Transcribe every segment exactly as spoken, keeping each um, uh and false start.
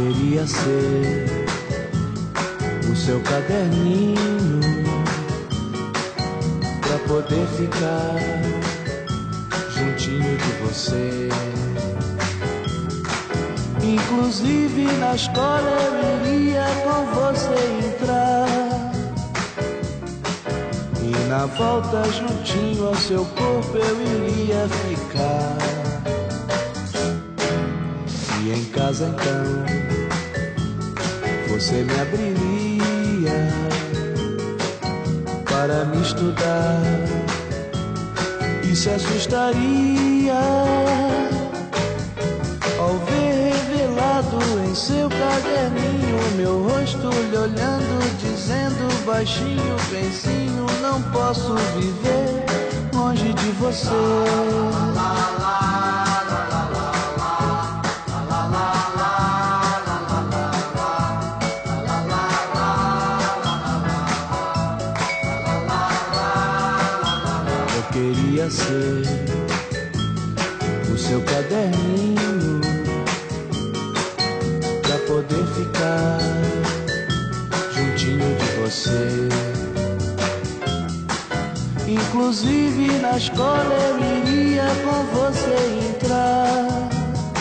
queria ser o seu caderninho pra poder ficar juntinho de você. Inclusive na escola eu iria com você entrar, e na volta juntinho ao seu corpo eu iria ficar. E em casa então você me abriria para me estudar e se assustaria ao ver revelado em seu caderninho meu rosto lhe olhando, dizendo baixinho, benzinho, não posso viver longe de você. Queria ser o seu caderninho pra poder ficar juntinho de você. Inclusive na escola eu iria com você entrar,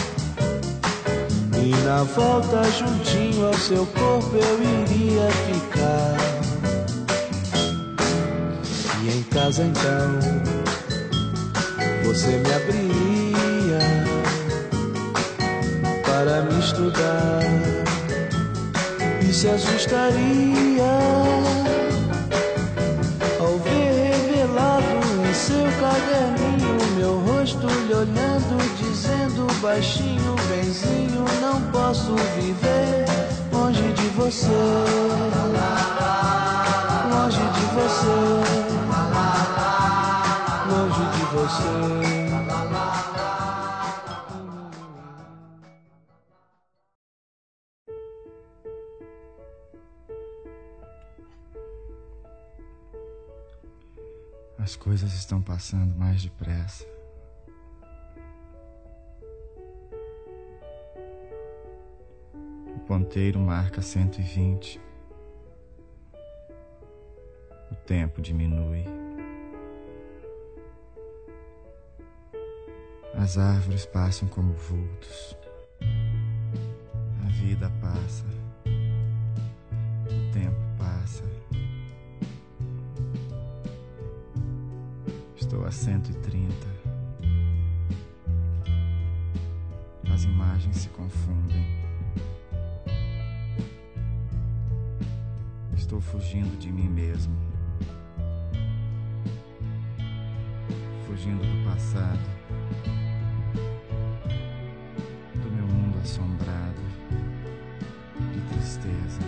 e na volta juntinho ao seu corpo eu iria ficar. E em casa então você me abriria para me estudar e se assustaria ao ver revelado em seu caderninho meu rosto lhe olhando, dizendo baixinho, benzinho, não posso viver longe de você, longe de você, longe de você. As coisas estão passando mais depressa. O ponteiro marca cento e vinte. O tempo diminui. As árvores passam como vultos. A vida passa. O tempo passa. Estou a cento e trinta. As imagens se confundem. Estou fugindo de mim mesmo. Fugindo do passado, do meu mundo assombrado, de tristeza,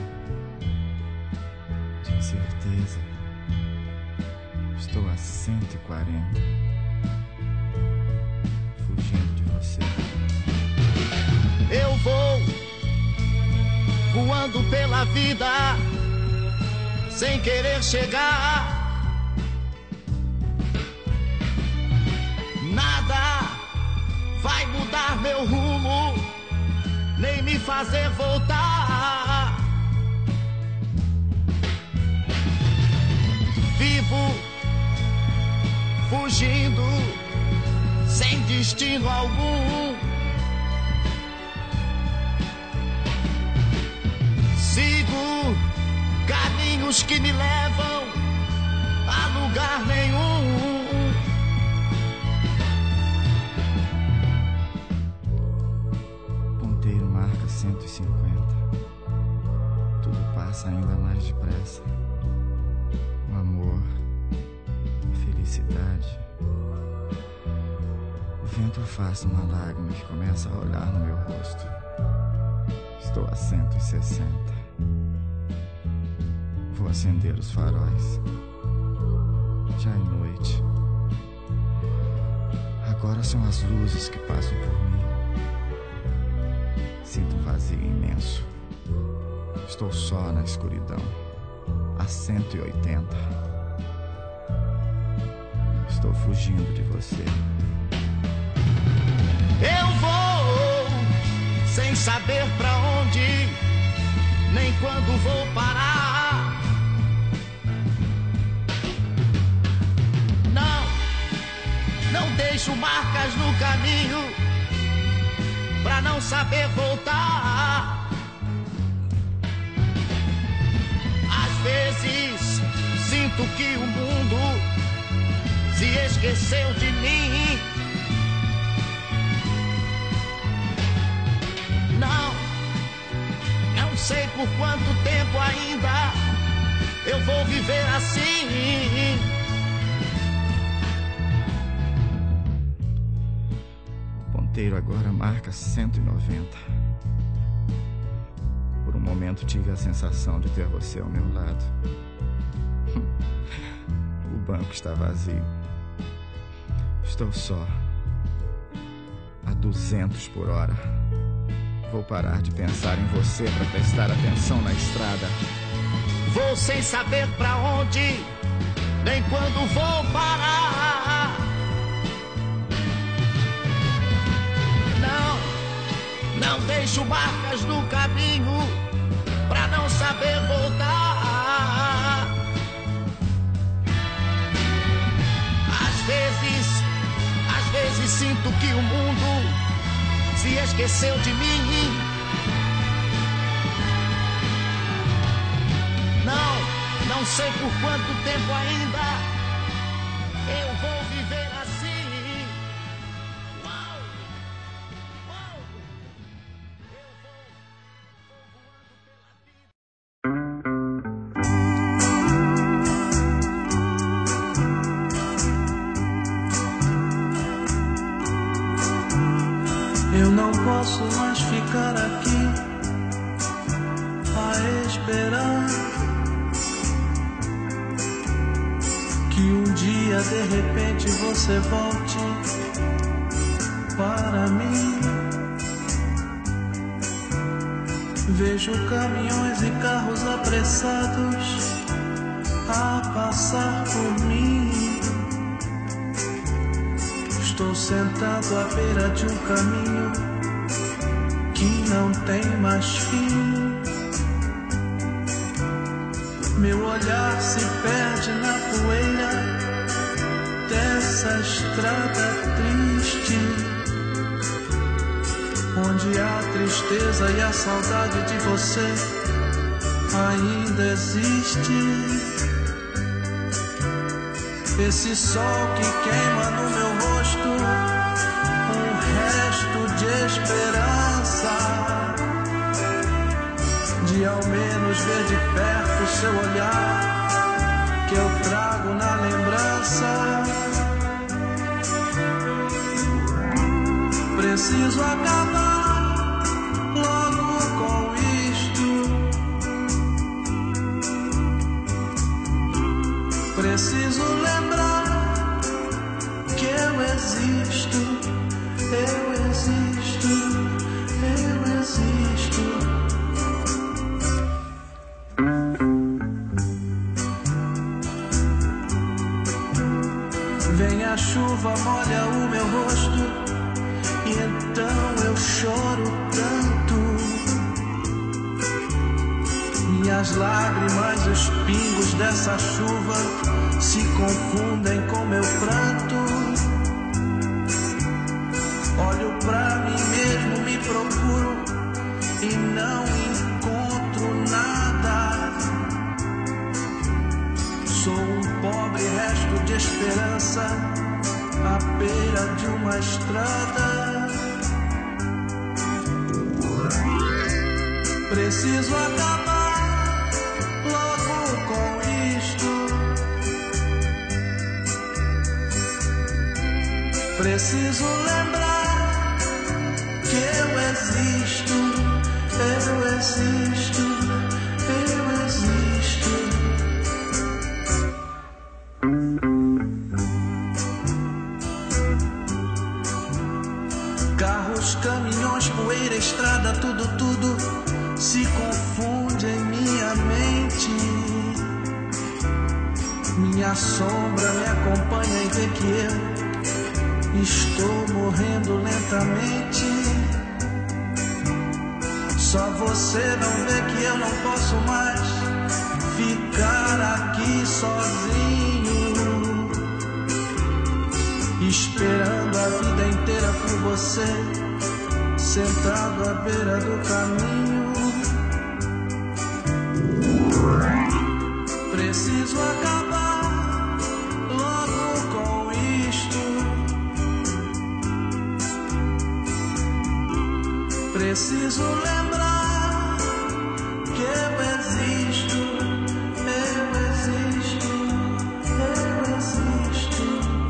de incerteza. Estou a cento e quarenta, fugindo de você. Eu vou voando pela vida, sem querer chegar. Nada vai mudar meu rumo, nem me fazer voltar. Vivo fugindo, sem destino algum. Sigo caminhos que me levam a lugar nenhum. Ponteiro marca cento e cinquenta. Tudo passa ainda mais depressa. O amor, a felicidade. O vento afasta uma lágrima que começa a olhar no meu rosto. Estou a cento e sessenta. Vou acender os faróis. Já é noite. Agora são as luzes que passam por mim. Sinto um vazio imenso. Estou só na escuridão. A cento e oitenta. Estou fugindo de você. Eu vou sem saber pra onde, nem quando vou parar. Não, não deixo marcas no caminho pra não saber voltar. Às vezes sinto que o mundo se esqueceu de mim. Não, não sei por quanto tempo ainda eu vou viver assim. O ponteiro agora marca cento e noventa. Por um momento tive a sensação de ter você ao meu lado. O banco está vazio. Estou só. A duzentos por hora. Vou parar de pensar em você para prestar atenção na estrada. Vou sem saber pra onde, nem quando vou parar. Não, não deixo marcas no caminho pra não saber voltar. Às vezes, às vezes sinto que o mundo se esqueceu de mim. Não, não sei por quanto tempo ainda eu vou viver assim. Uau, uau. Eu vou, vou voando pela vida. Eu não posso mais ficar aqui a esperar que um dia de repente você volte para mim. Vejo caminhões e carros apressados a passar por mim. Estou sentado à beira de um caminho que não tem mais fim. Meu olhar se perde na poeira dessa estrada triste, onde a tristeza e a saudade de você ainda existe. Esse sol que queima no meu rosto, um resto de esperança, de ao menos ver de perto seu olhar, que eu trago na lembrança. Preciso acabar logo com isto. Preciso lembrar que eu existo, eu existo, eu existo. Vem a chuva, molha o meu rosto, e então eu choro tanto. Minhas lágrimas, os pingos dessa chuva se confundem com meu pranto. Olho pra mim mesmo, me procuro e não encontro nada. Sou um pobre resto de esperança à beira de uma estrada. Preciso acabar logo com isto. Preciso lembrar que eu existo, eu existo, eu existo. Carros, caminhões, poeira, estrada, tudo, tudo se confunde em minha mente. Minha sombra me acompanha e vê que eu estou morrendo lentamente. Só você não vê que eu não posso mais ficar aqui sozinho, esperando a vida inteira por você, sentado à beira do caminho. Preciso acabar logo com isto. Preciso lembrar que eu existo, eu existo, eu existo.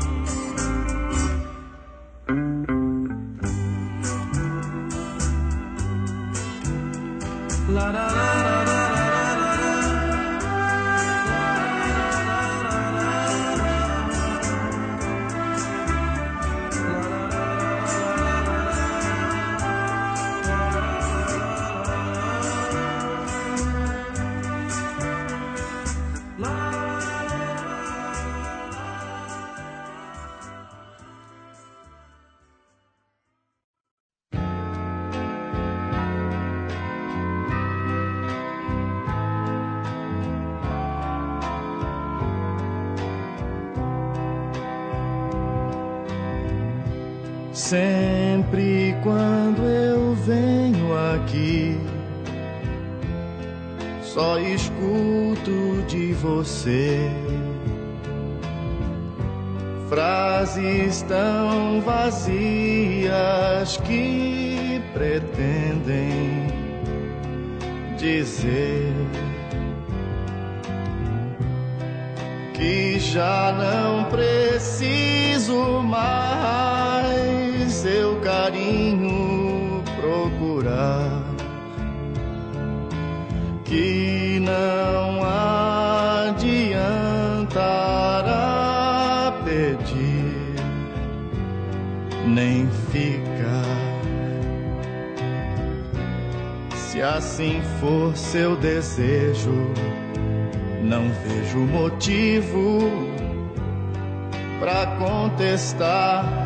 La la la la la. Sempre quando eu venho aqui, só escuto de você frases tão vazias que pretendem dizer que já não preciso mais seu carinho procurar, que não adiantará pedir nem ficar. Se assim for seu desejo, não vejo motivo pra contestar.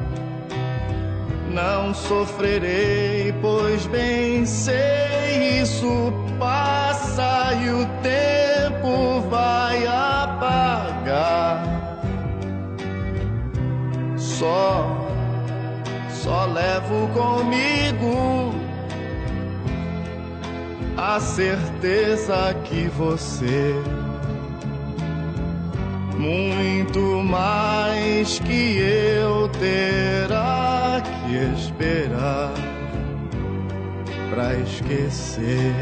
Não sofrerei, pois bem sei isso passa e o tempo vai apagar. Só, só levo comigo a certeza que você, muito mais que eu, terá que esperar pra esquecer.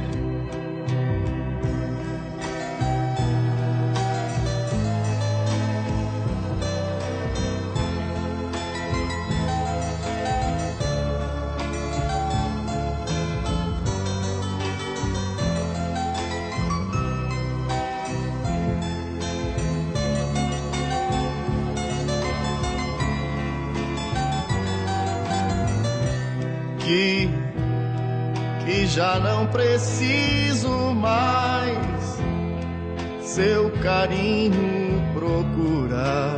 Que, que já não preciso mais seu carinho procurar,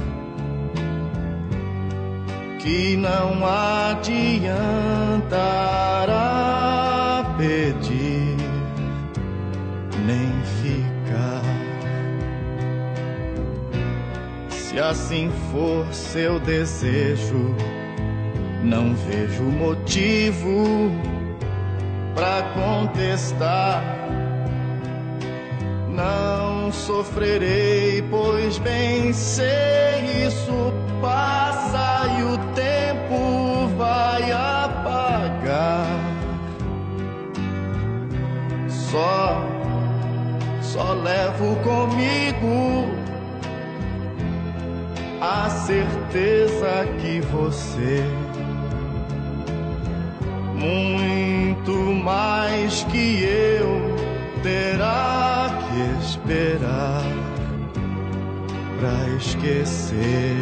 que não adiantará pedir nem ficar. Se assim for seu desejo, não vejo motivo pra contestar. Não sofrerei, pois bem sei isso passa e o tempo vai apagar. Só, só levo comigo a certeza que você, muito mais que eu, terá que esperar pra esquecer.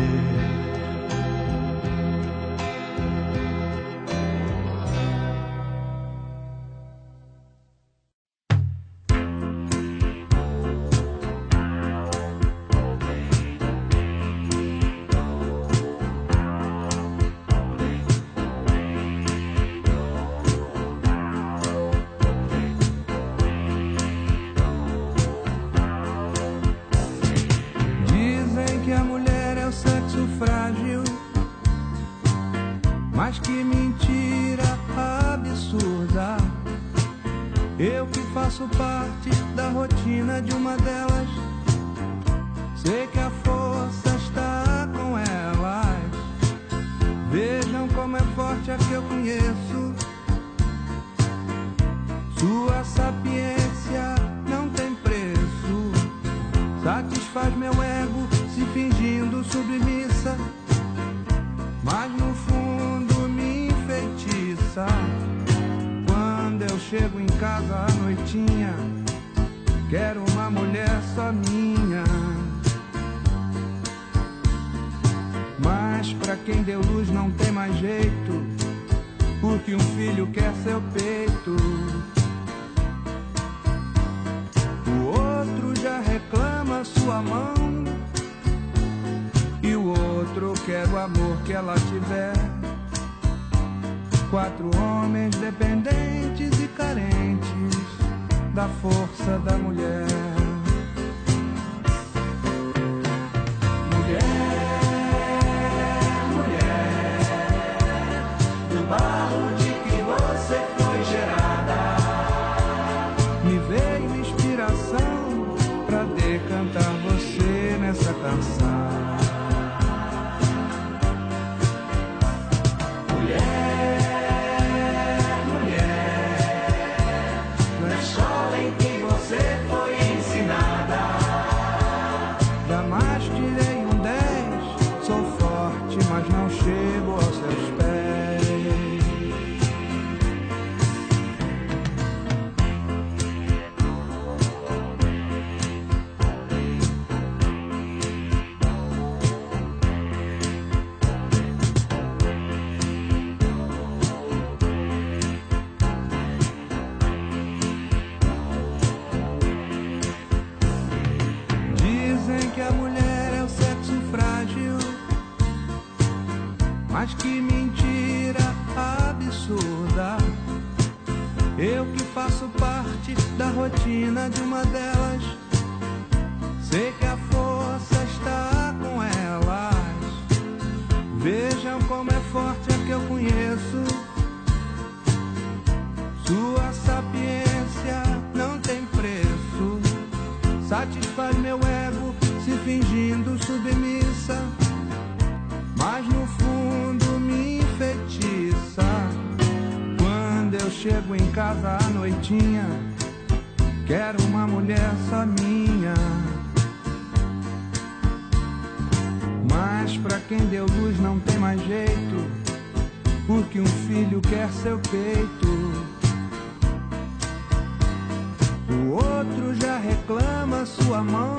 Eu que faço parte da rotina de uma delas, sei que a força está com elas. Vejam como é forte a que eu conheço. Sua sapiência não tem preço. Satisfaz meu ego se fingindo submissa, mas no fundo me enfeitiça. Quando eu chego em casa à noitinha, quero uma mulher só minha. Mas pra quem deu luz não tem mais jeito, porque um filho quer seu peito. O outro já reclama sua mão, e o outro quer o amor que ela tiver. Quatro homens dependentes e carentes da força da mulher. Mulher, mulher, do barro de que você foi gerada, me veio inspiração pra decantar você nessa canção. Chego aos seus pés. Dizem que a mulher é o sexo frágil, mas que mentira absurda. Eu que faço parte da rotina de uma delas, sei que a força está com elas. Vejam como é forte a que eu conheço. Sua sapiência não tem preço. Satisfaz meu ego se fingindo submissa, mas no fundo me enfeitiça. Quando eu chego em casa à noitinha, quero uma mulher só minha. Mas pra quem deu luz não tem mais jeito, porque um filho quer seu peito. O outro já reclama sua mão,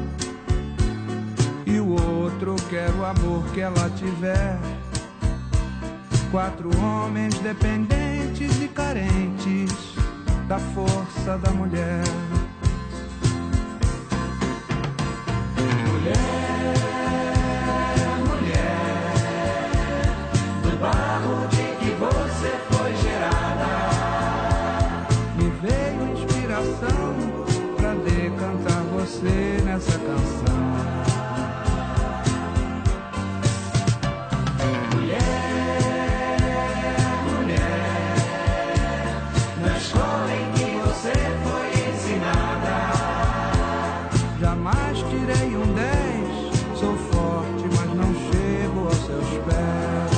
e o outro quer o amor que ela tiver. Quatro homens dependentes e carentes da força da mulher. Mulher, mulher, do barro de que você foi gerada, me veio inspiração pra decantar você nessa canção. Jamais tirei um dez, sou forte, mas não chego aos seus pés.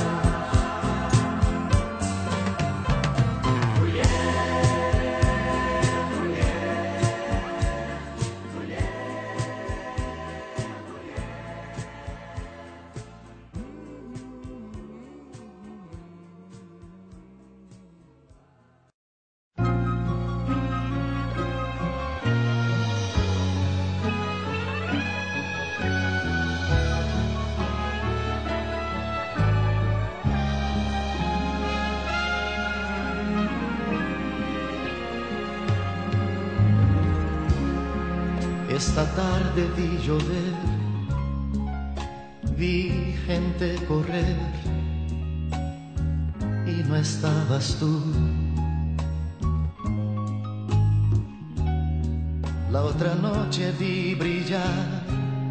Mulher, mulher, mulher, mulher. Esta tarde vi llover, vi gente correr y no estabas tú. La otra noche vi brillar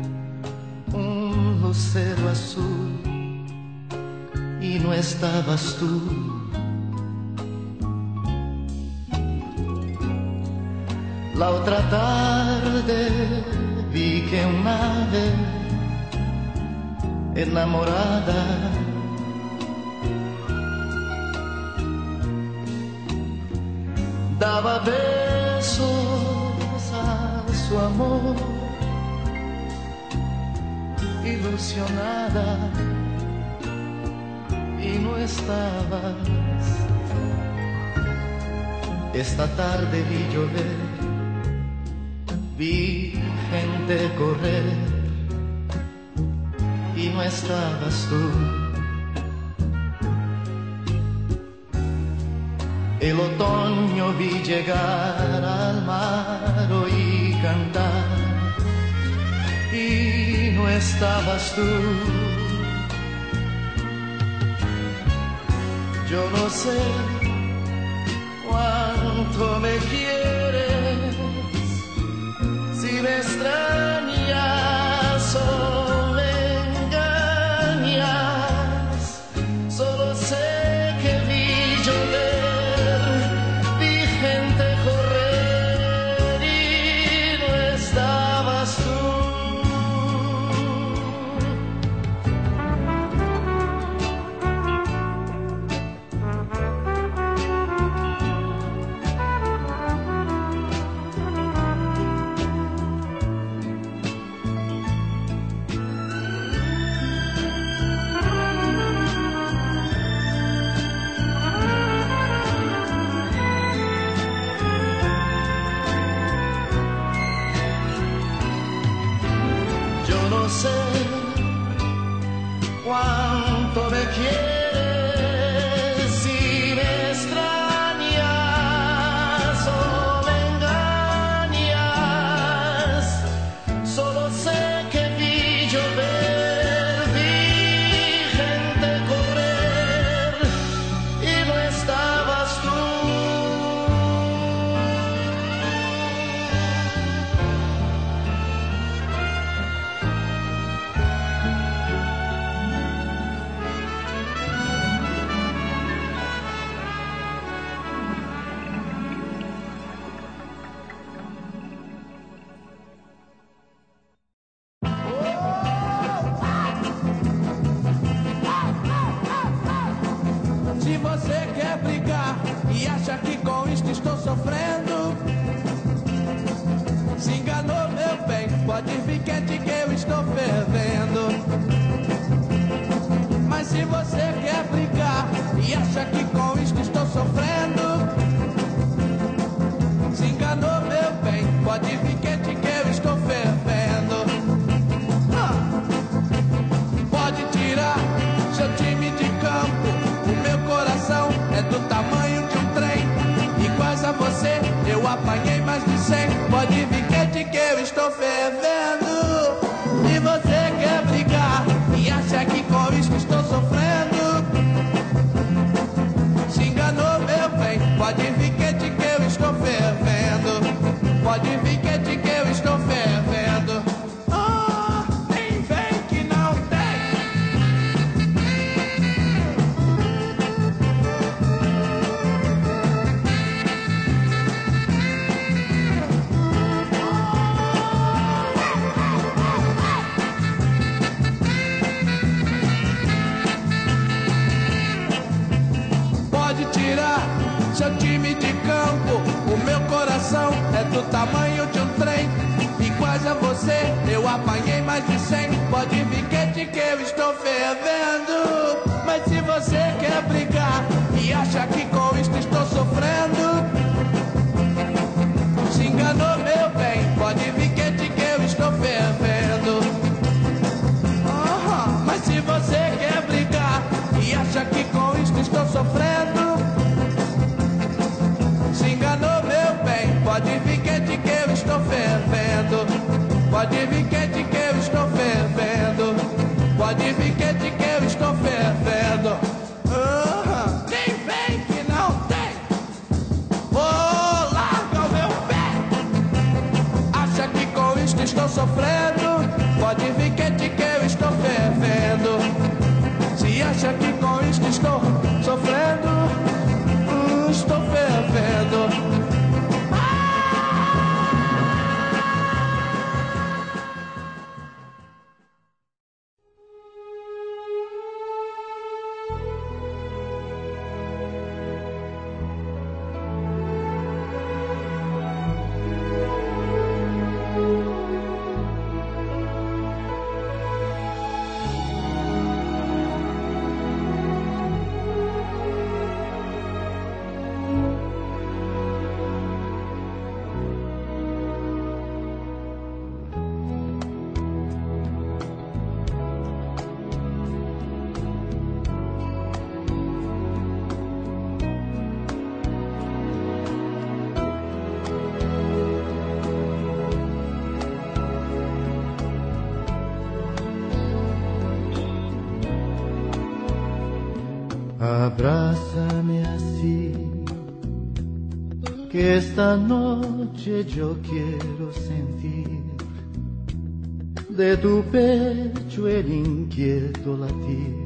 un lucero azul y no estabas tú. La otra tarde vi que una ave enamorada daba besos a su amor, ilusionada, y no estabas. Esta tarde vi llover, vi gente correr, y no estabas tú. El otoño vi llegar al mar, oí cantar, y no estabas tú. Yo no sé cuánto me quieres, si me extrañas o me engañas. Solo sé que vi llover, vi gente correr, y no estabas tú. No sé cuánto me quieres, si me extrañas o me engañas. Solo sé que vi llover, vi gente correr, y no estabas tú. Se você quer brigar e acha que com isto estou sofrendo, se enganou, meu bem, pode vir quente que eu estou fervendo. Mas se você quer brigar e acha que com isto estou sofrendo, se enganou, meu bem, pode vir quente que eu estou fervendo. Ah! Pode tirar seu time de campo, o meu coração é do tamanho de um trem, iguais a você eu apanhei mais de cem. Pode vir quente que eu estou fervendo. Se você quer brigar e acha que com isso estou sofrendo, se enganou, meu bem, pode vir quente que eu estou fervendo. Pode vir quente que eu estou fervendo. Ah, nem vem que não tem. Pode tirar seu time de campo, o meu coração é do tamanho de um trem, iguais a você eu apanhei mais de cem. Pode vir quente que eu estou fervendo. Mas se você quer brigar e acha que com isto estou sofrendo, se enganou, meu bem, pode vir quente que eu estou fervendo. Ah, mas se você quer brigar e acha que com isto estou sofrendo, se enganou, meu bem, pode vir quente que eu estou fervendo. Pode vir quente que eu estou fervendo. Pode vir quente que eu estou fervendo. Ah, nem vem que não tem. Vou largar o meu pé. Acha que com isto estou sofrendo? Pode vir quente que eu estou fervendo. Se acha que com isto estou sofrendo, estou fervendo. Ah! Abrázame así, que esta noche yo quiero sentir de tu pecho el inquieto latir.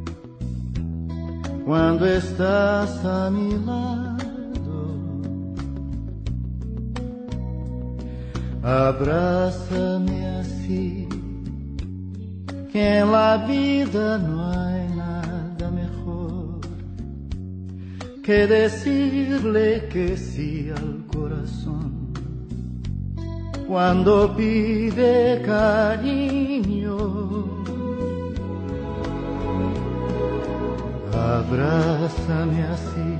Cuando estás a mi lado, abrázame así, que en la vida no hay nada mejor que decirle que sí al corazón cuando pide cariño. Abrázame así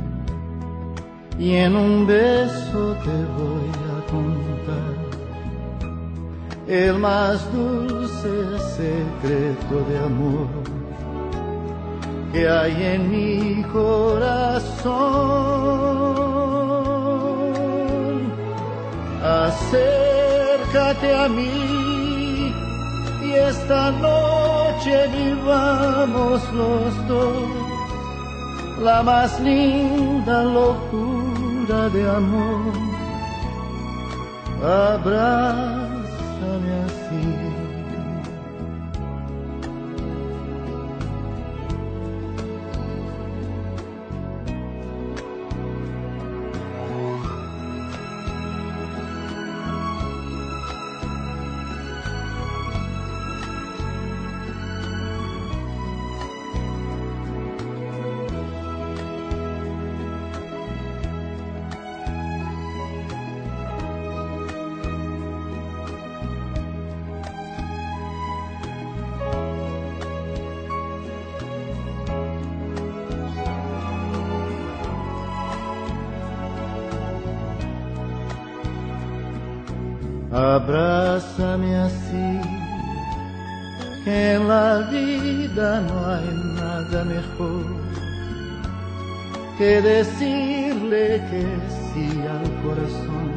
y en un beso te voy a contar el más dulce secreto de amor que hay en mi corazón. Acércate a mí y esta noche vivamos los dos la más linda locura de amor. Abrázame así. Abrázame así, que en la vida no hay nada mejor que decirle que sí al corazón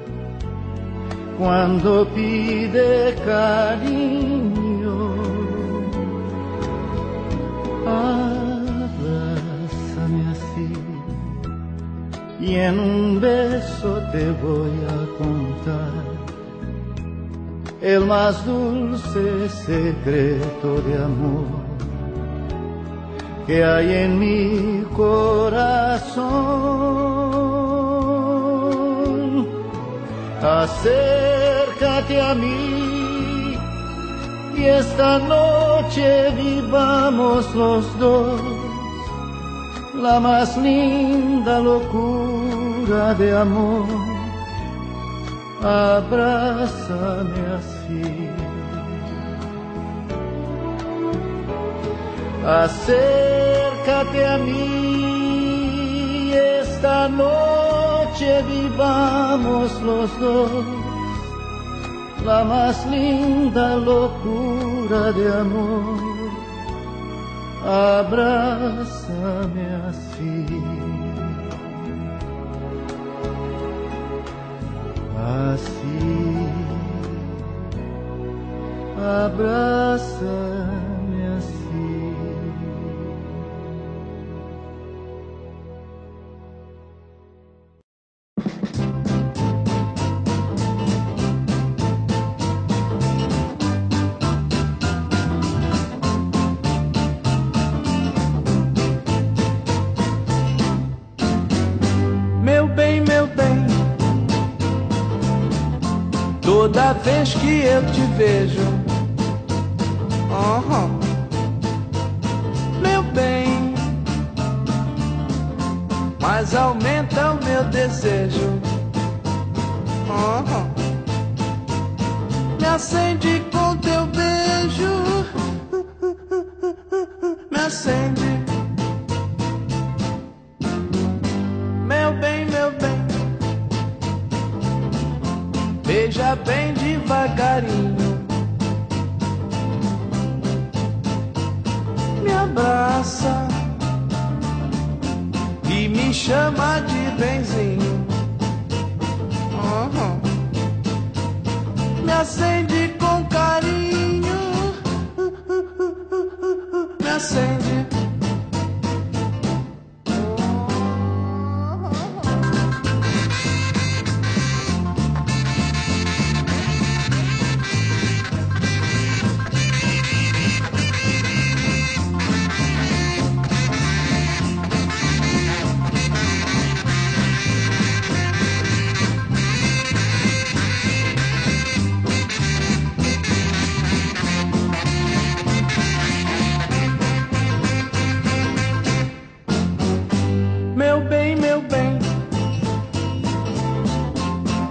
cuando pide cariño. Abrázame así y en un beso te voy a contar el más dulce secreto de amor que hay en mi corazón. Acércate a mí y esta noche vivamos los dos la más linda locura de amor. Abrázame así. Acércate a mí, esta noche vivamos los dos la más linda locura de amor. Abrázame así. Así, abrázame así. Meu bem, meu bem, toda vez que eu te vejo, uhum, meu bem, mas aumenta o meu desejo, uhum, me acende com teu beijo, me acende, meu bem, meu bem. Beija bem devagarinho, me abraça e me chama de benzinho, uhum, me acende com carinho, me acende,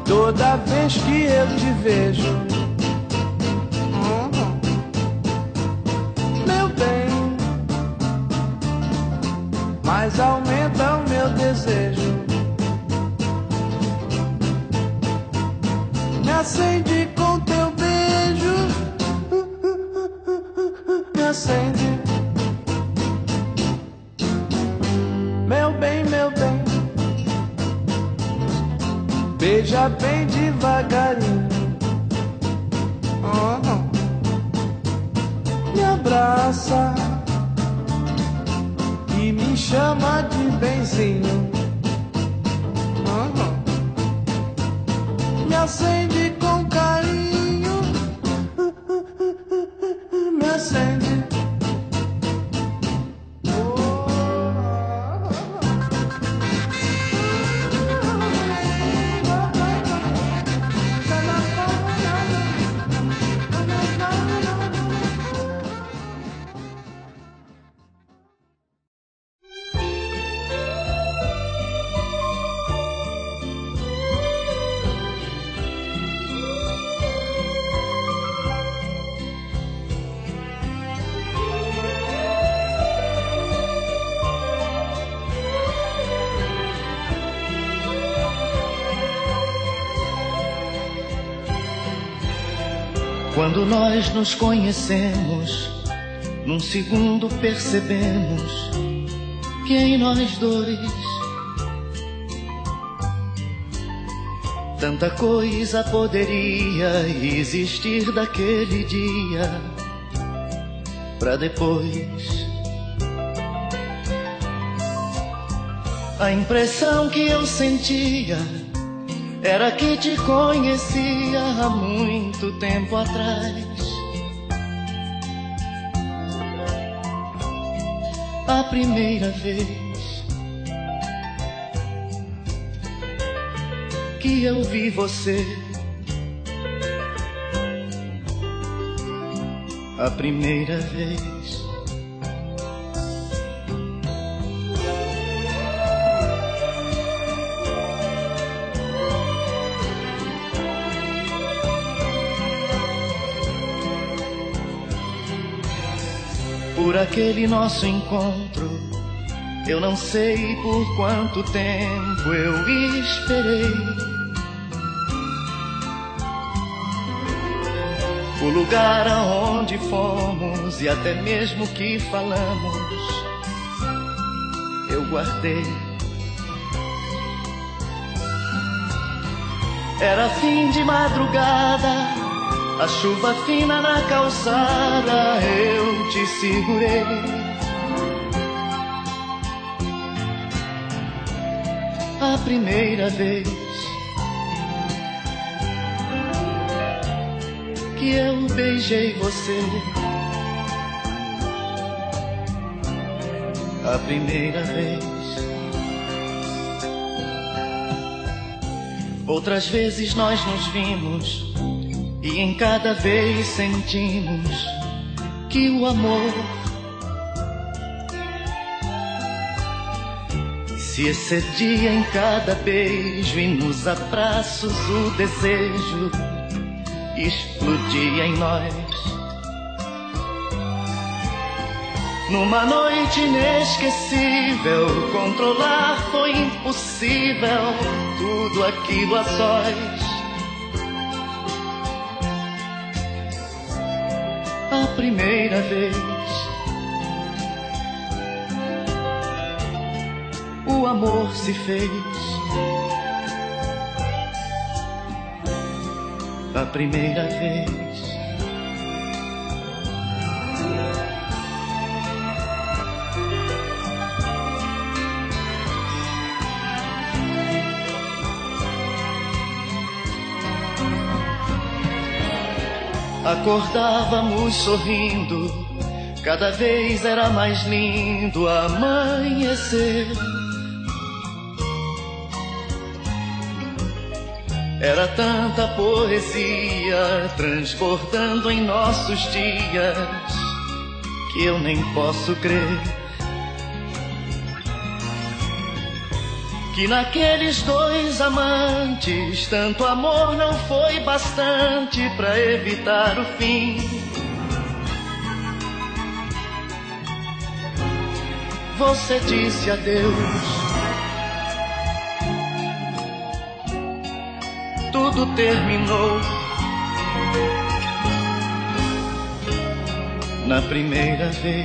toda vez que eu te vejo. Meu bem, mas aumenta o meu desejo. Me acende com teu beijo, me acende. Meu bem, meu bem, beija bem devagarinho. Oh, oh. Me abraça e me chama de benzinho. Oh, oh. Me acende com carinho, me acende. Quando nós nos conhecemos, num segundo percebemos que em nós dois tanta coisa poderia existir daquele dia pra depois. A impressão que eu sentia era que te conhecia há muito tempo atrás. A primeira vez que eu vi você, a primeira vez. Por aquele nosso encontro, eu não sei por quanto tempo eu esperei. O lugar aonde fomos e até mesmo que falamos, eu guardei. Era fim de madrugada, a chuva fina na calçada, eu te segurei. A primeira vez que eu beijei você, a primeira vez. Outras vezes nós nos vimos e em cada vez sentimos que o amor se excedia em cada beijo, e nos abraços o desejo explodia em nós. Numa noite inesquecível, controlar foi impossível, tudo aquilo a sós. A primeira vez o amor se fez, a primeira vez. Acordávamos sorrindo, cada vez era mais lindo amanhecer. Era tanta poesia transbordando em nossos dias que eu nem posso crer que naqueles dois amantes tanto amor não foi bastante pra evitar o fim. Você disse adeus, tudo terminou na primeira vez.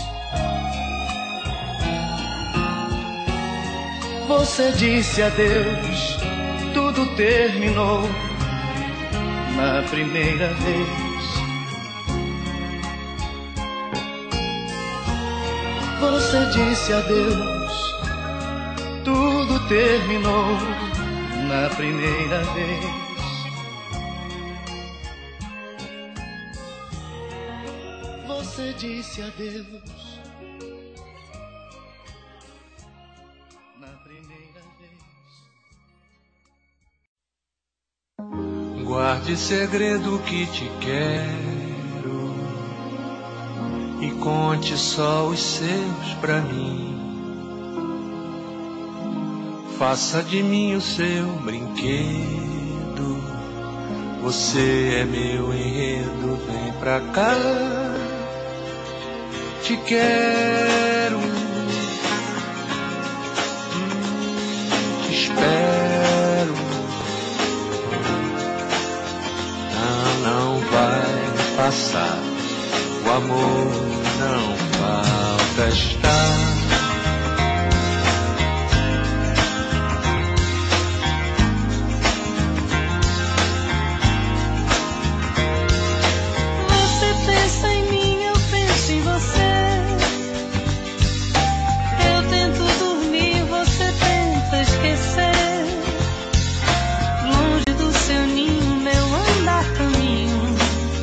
Você disse adeus, tudo terminou na primeira vez. Você disse adeus, tudo terminou na primeira vez. Você disse adeus na primeira vez. Guarde segredo que te quero e conte só os seus pra mim. Faça de mim o seu brinquedo. Você é meu enredo, vem pra cá. Te quero, te espero. Não, não vai passar. O amor não falta estar. Você pensa em mim, eu penso em você. Eu tento dormir, você tenta esquecer. Longe do seu ninho, meu andar caminho.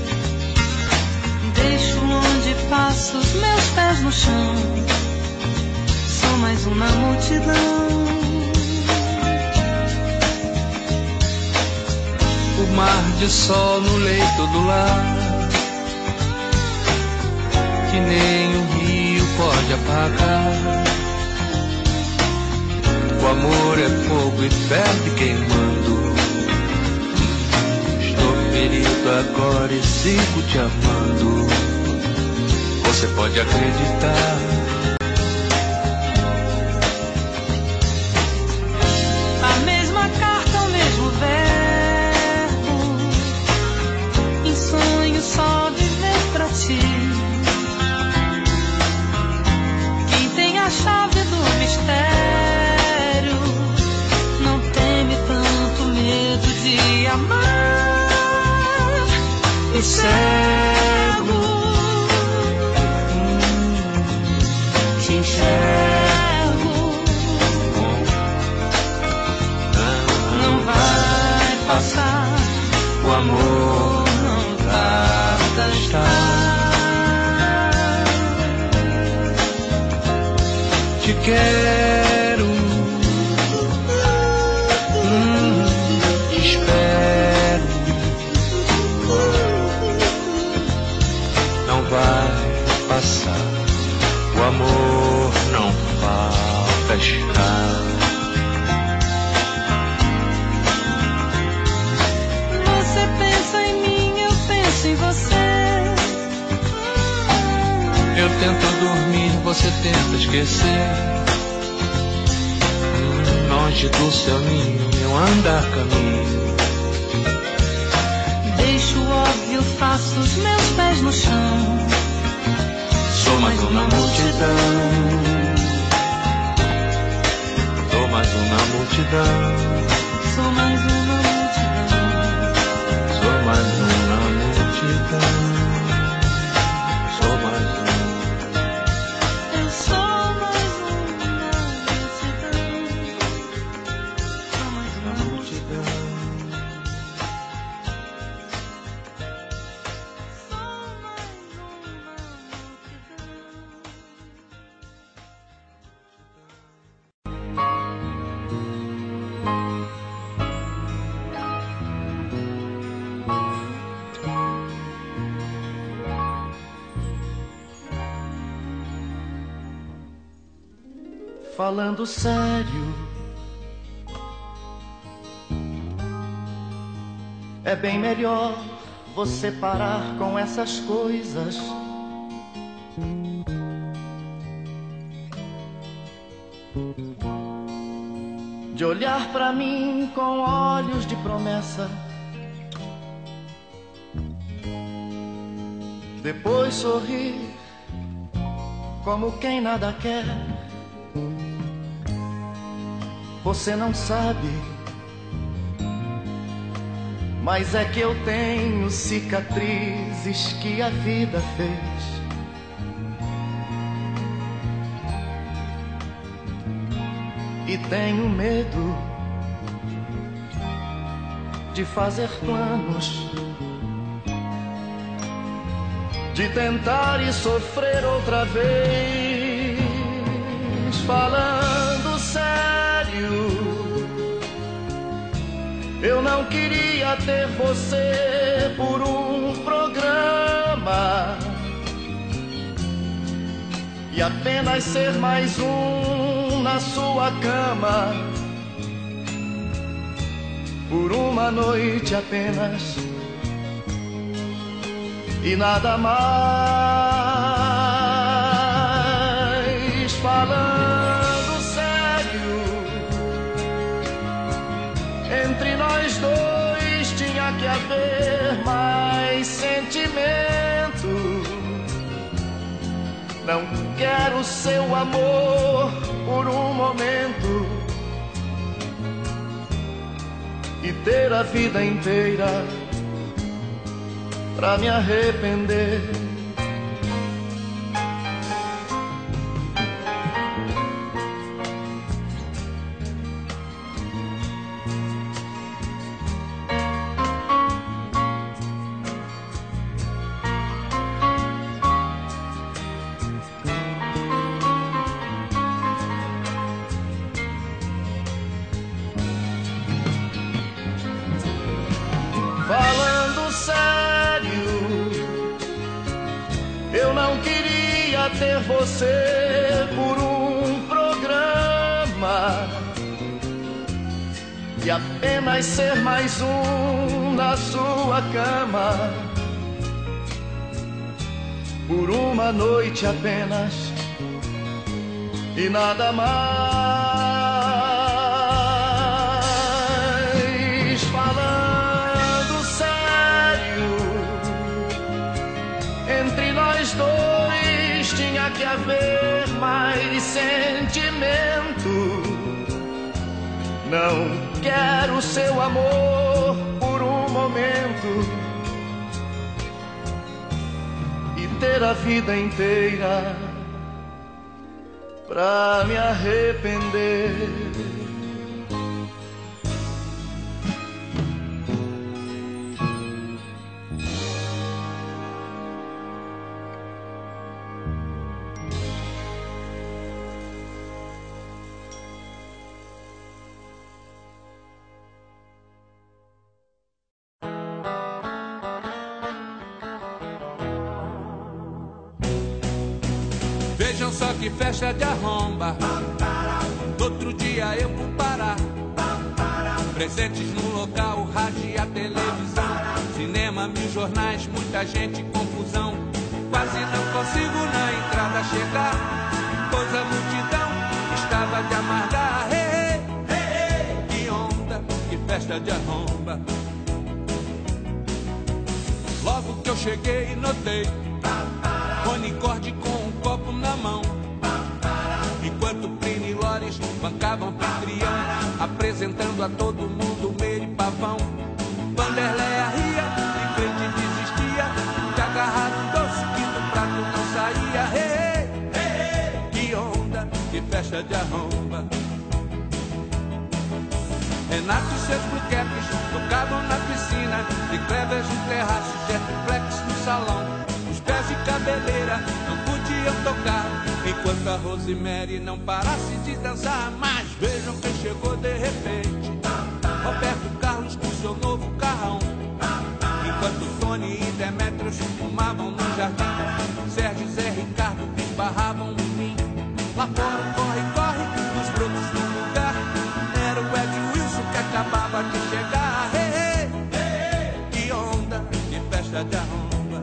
Deixo onde passo os meus pés no chão. Sou mais uma multidão. O mar de sol no leito do lar, que nem o rio pode apagar. O amor é fogo e ferve queimando. Estou ferido agora e sigo te amando. Você pode acreditar. A mesma carta, o mesmo verbo. Em sonho só viver pra ti. Quem tem a chave do mistério não teme tanto medo de amar. E cego te enxergo. Não vai passar. O amor Não tarda estar. te quero, hum, te espero. Não vai passar. O amor não falta estar. Você pensa em mim, eu penso em você. Eu tento dormir, você tenta esquecer. Longe do seu ninho, meu andar caminho. Deixo o óbvio, faço os meus pés no chão. Sou mais uma multidão. Sou mais uma multidão. Sou mais uma multidão. Sou mais uma multidão. Sou mais uma. Eu sou mais uma multidão. Sou mais uma multidão. Sou mais uma Falando sério, É bem melhor você parar com essas coisas. De olhar pra mim com olhos de promessa, depois sorrir como quem nada quer. Você não sabe, mas é que eu tenho cicatrizes que a vida fez. E tenho medo de fazer planos, de tentar e sofrer outra vez. Falando sério, eu não queria ter você por um programa e apenas ser mais um na sua cama, por uma noite apenas e nada mais. Falando sério, entre nós dois tinha que haver mais sentimento. Não quero seu amor por um momento e ter a vida inteira pra me arrepender. Falando sério, eu não queria ter você por um programa e apenas ser mais um na sua cama, por uma noite apenas e nada mais. Falando sério, entre nós dois tinha que haver mais sentimento. Não quero seu amor por um momento e ter a vida inteira pra me arrepender. Vejam só que festa de arromba. No outro dia eu vou parar. Presentes no local, rádio e a televisão, cinema, mil jornais, muita gente, confusão. Quase não consigo na entrada chegar, pois a multidão estava de amargar. Hey, hey, hey, que onda, que festa de arromba. Logo que eu cheguei notei Monicorde com um copo na mão, enquanto Plínio e Lores bancavam anfitrião, apresentando a todo mundo Meire e Pavão. Vanderléia ria, de frente desistia, de agarrado doce que do prato não saía. Hey, hey, hey, que onda, que festa de arromba. Renato e seus bluecaps tocavam na piscina, de Clevers no terraço, Jetflex no salão. Os pés de cabeleira não podiam tocar, enquanto a Rosemary não parasse de dançar. Mas vejam quem chegou de repente, Roberto Carlos com seu novo carrão, enquanto Tony e Demetrios fumavam no jardim. Sérgio e Zé Ricardo esbarravam em mim. Lá fora um corre-corre dos brotos do lugar, era o Ed Wilson que acabava de chegar. Hey, hey, hey, festa de arromba.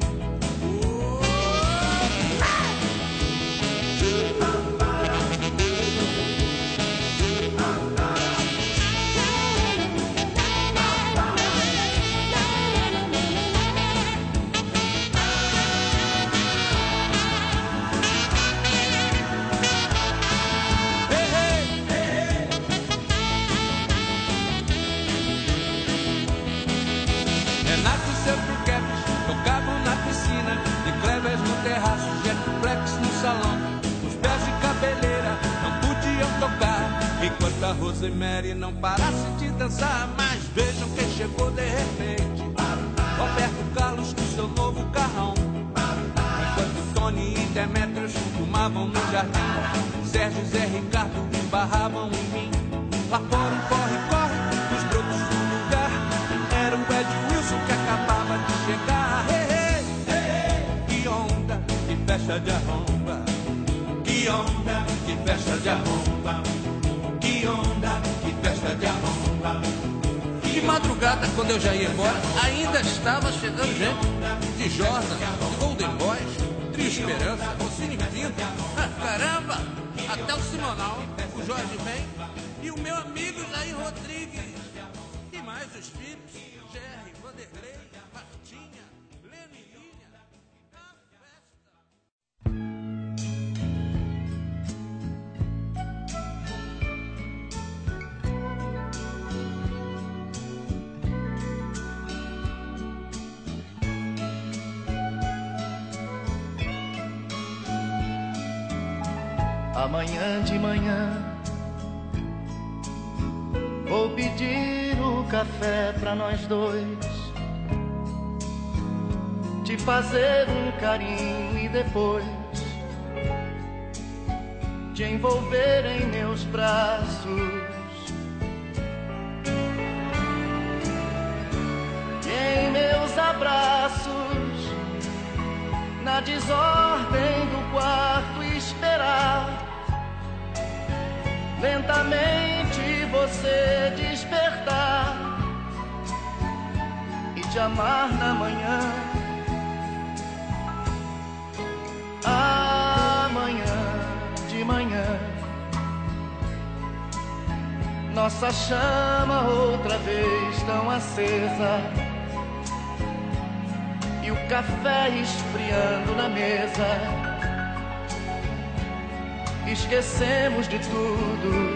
Enquanto a Rosemary não parasse de dançar, mas vejam quem chegou de repente. Roberto Carlos com seu novo carrão. Enquanto Tony e Demetrios fumavam no jardim, Sérgio e Zé Ricardo esbarravam em mim. Lá fora um corre-corre dos brotos do lugar. Era o Ed Wilson que acabava de chegar. Hey, hey, hey, hey. Que onda, que festa de arromba. Que onda, que festa de arromba. Que onda, que festa de arromba. De madrugada, quando eu já ia embora, ainda estava chegando gente. De Jordan, de Golden Boys, Trio Esperança, Rossini Pinto. Ah, caramba! Até o Simonal, o Jorge Ben e o meu amigo Jair Rodrigues. E mais os filhos, Jerry, Vanderlei, Martinha, Lene e Lívia. A festa. Amanhã de manhã vou pedir o café pra nós dois, te fazer um carinho e depois te envolver em meus braços. E em meus abraços, na desordem do quarto esperar lentamente você despertar e te amar na manhã. Amanhã de manhã, nossa chama outra vez tão acesa e o café esfriando na mesa. Esquecemos de tudo,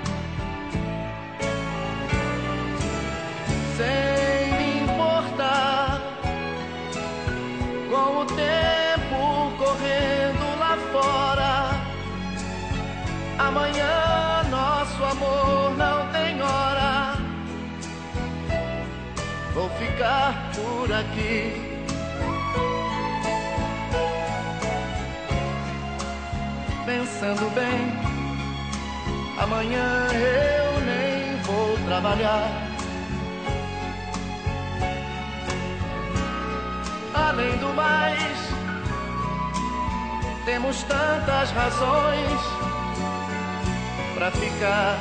sem me importar com o tempo correndo lá fora. Amanhã nosso amor não tem hora. Vou ficar por aqui, pensando bem, amanhã eu nem vou trabalhar. Além do mais, temos tantas razões pra ficar.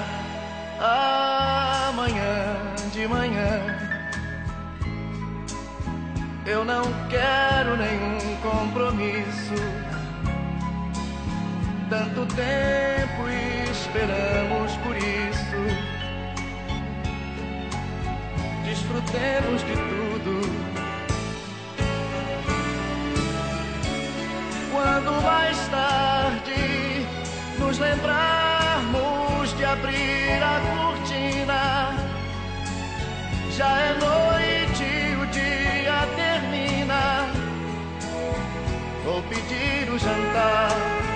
Amanhã de manhã, eu não quero nenhum compromisso. Tanto tempo esperamos por isso. Desfrutemos de tudo. Quando mais tarde nos lembrarmos de abrir a cortina, já é noite e o dia termina. Vou pedir o jantar.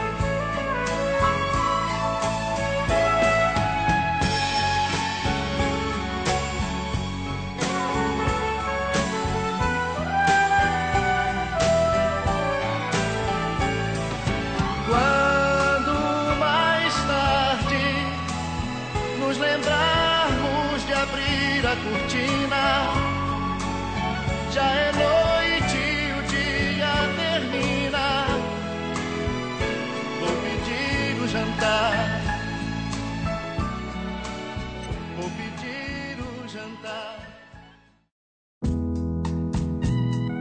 A cortina, já é noite e o dia termina. Vou pedir o jantar. Vou pedir o jantar.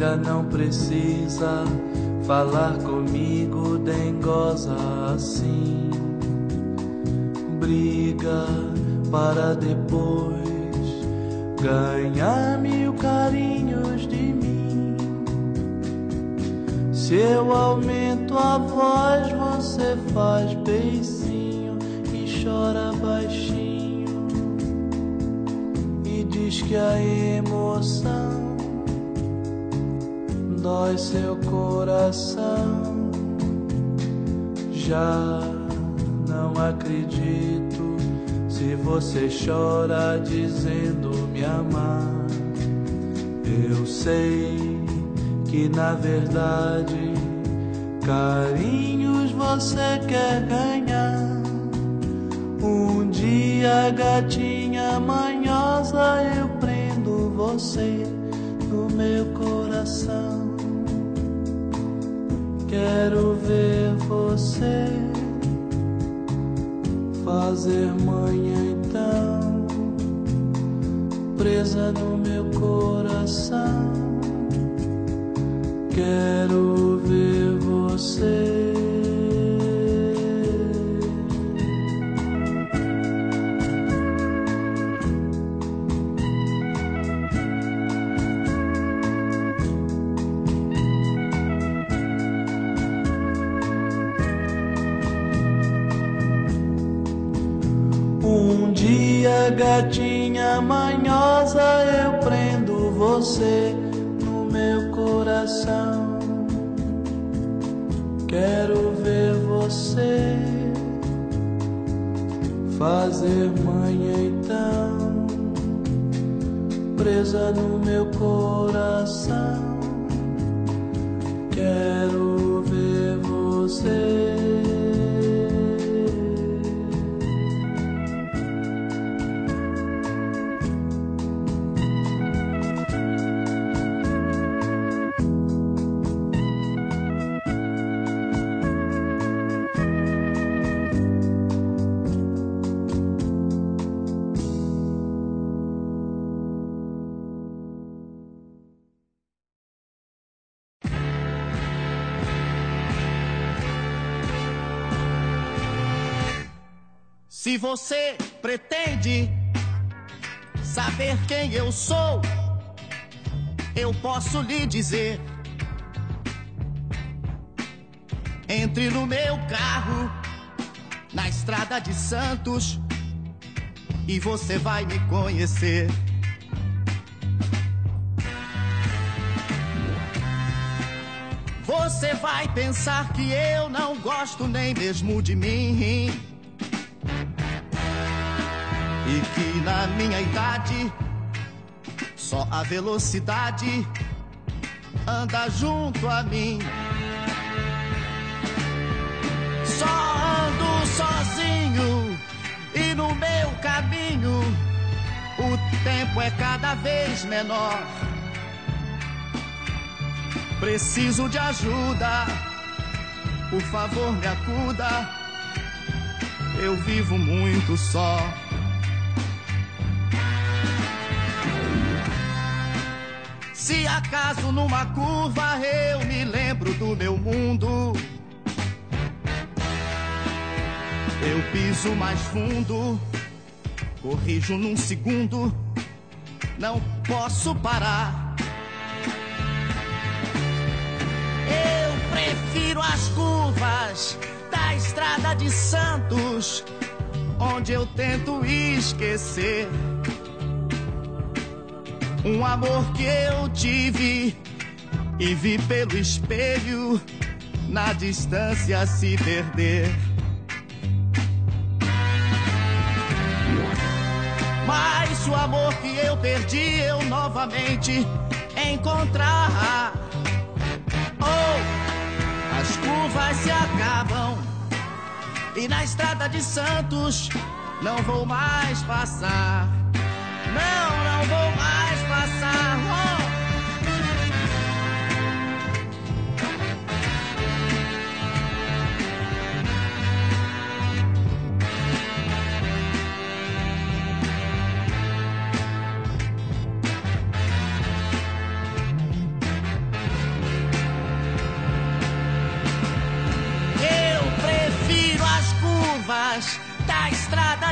Fica, não precisa falar comigo, dengosa assim. Briga para depois ganhar mil carinhos de mim. Se eu aumento a voz, você faz beicinho e chora baixinho e diz que a emoção dói seu coração. Já não acredito se você chora dizendo me amar. Eu sei que na verdade carinhos você quer ganhar. Um dia, gatinha manhosa, eu prendo você no meu coração. Quero ver você fazer manhã então, presa no meu coração. Quero ver você. Um dia, gatinha manhosa, eu prendo você no meu coração. Quero ver você fazer manhã então, presa no meu coração. Quero ver você. Se você pretende saber quem eu sou, eu posso lhe dizer. Entre no meu carro, na estrada de Santos, e você vai me conhecer. Você vai pensar que eu não gosto nem mesmo de mim, e que na minha idade só a velocidade anda junto a mim. Só ando sozinho e no meu caminho o tempo é cada vez menor. Preciso de ajuda, por favor me acuda, eu vivo muito só. Se acaso numa curva eu me lembro do meu mundo, eu piso mais fundo, corrijo num segundo, não posso parar. Eu prefiro as curvas da estrada de Santos, onde eu tento esquecer um amor que eu tive e vi pelo espelho na distância se perder. Mas o amor que eu perdi eu novamente encontrar. Oh, as curvas se acabam e na estrada de Santos não vou mais passar. Não, não vou mais passar. Oh.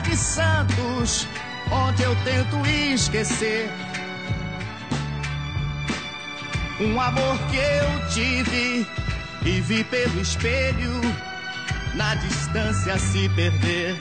de Santos, onde eu tento esquecer um amor que eu tive e vi pelo espelho na distância se perder.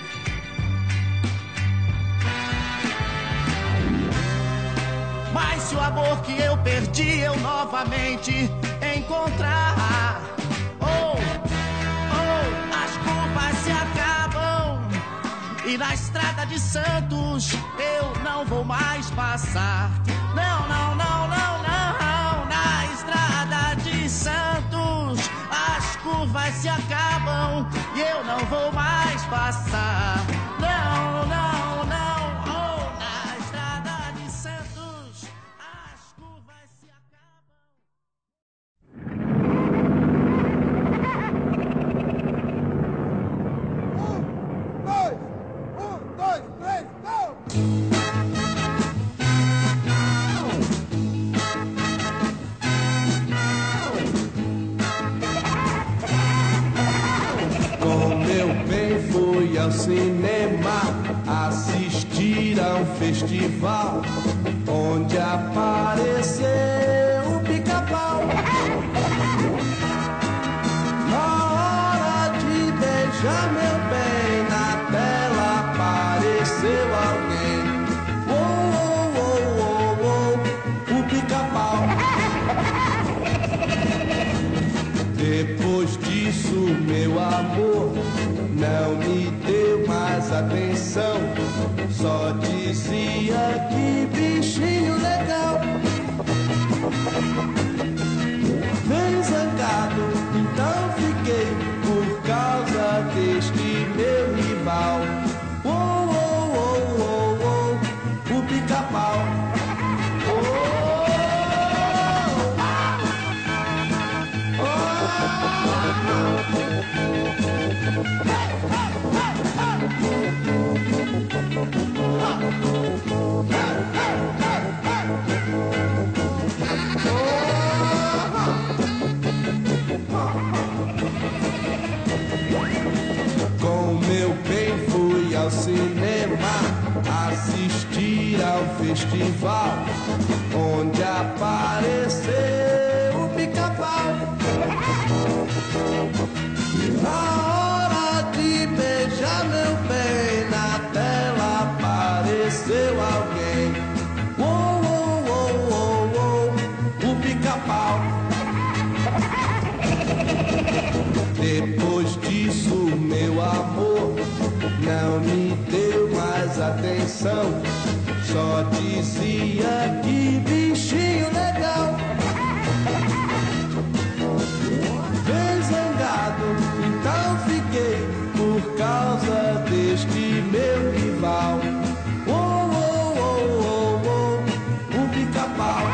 Mas se o amor que eu perdi eu novamente encontrar, oh, oh, as culpas se acabam e na estrada de Santos eu não vou mais passar. Não, não, não, não, não, na estrada de Santos as curvas se acabam e eu não vou mais passar. Não, não, não, oh, na estrada de Santos as curvas se acabam. Um, dois, um, dois, três, go! Com meu bem fui ao cinema assistir a um festival onde apareceu o Pica-Pau. Na hora de beijar meu bem, na tela apareceu alguém. Oh, oh, oh, oh, oh, o Pica-Pau. Depois disso, meu amor não me deu mais atenção, só dizia que bichinho legal. Bem zangado, então fiquei por causa deste meu rival. Oh, oh, oh, oh, oh, o Pica-Pau. Com meu bem fui ao cinema assistir ao festival onde apareceu o Pica-Pau. Na hora de beijar meu bem, na tela apareceu alguém. Oh, oh, oh, oh, oh, o Pica-Pau. Depois disso, meu amor não me deu mais atenção, só dizia que bichinho legal. Bem zangado, então fiquei por causa deste meu rival. Oh, oh, oh, oh, oh, o Pica-Pau.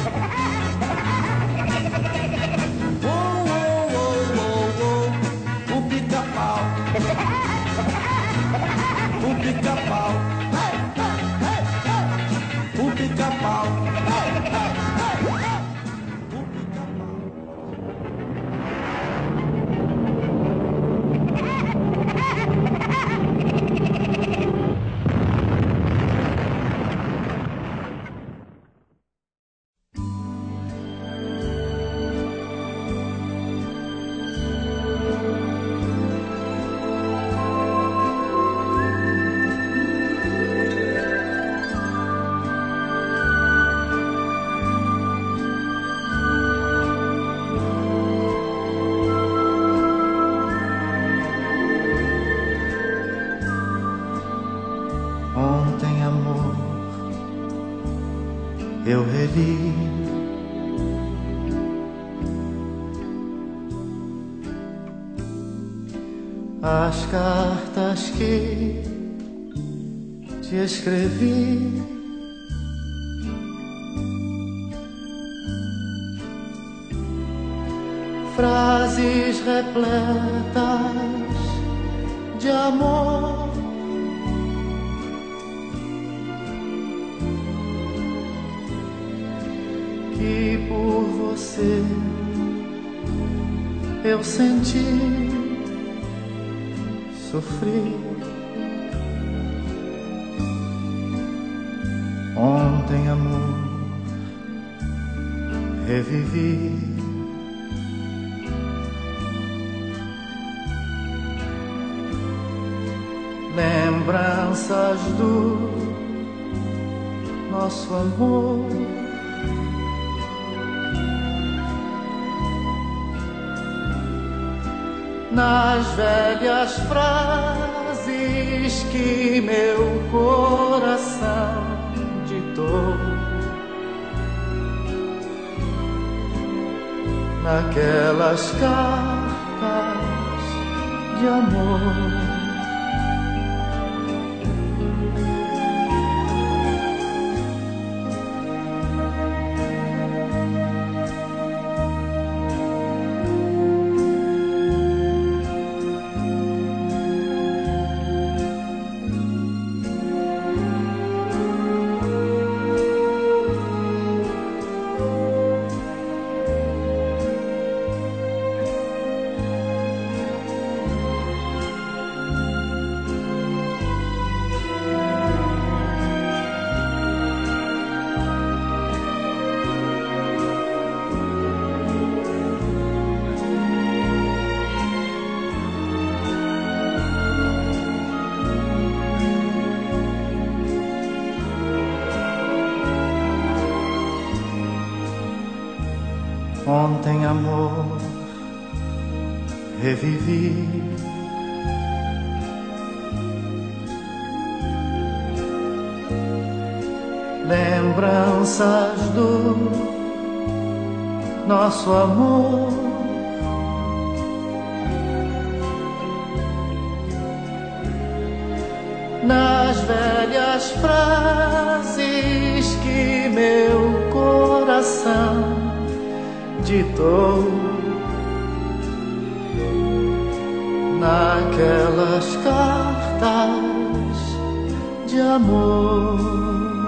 Oh, oh, oh, oh, oh, o Pica-Pau. O Pica-Pau. O Pica-Pau. Ontem, amor, eu revi as cartas que te escrevi. Frases repletas de amor, que por você eu senti, sofri. Ontem, amor, revivi. Lembranças do nosso amor. Nas velhas frases que meu coração ditou, naquelas cartas de amor. Ontem, amor, revivi. Lembranças do nosso amor. Nas velhas frases que meu coração ditou, naquelas cartas de amor.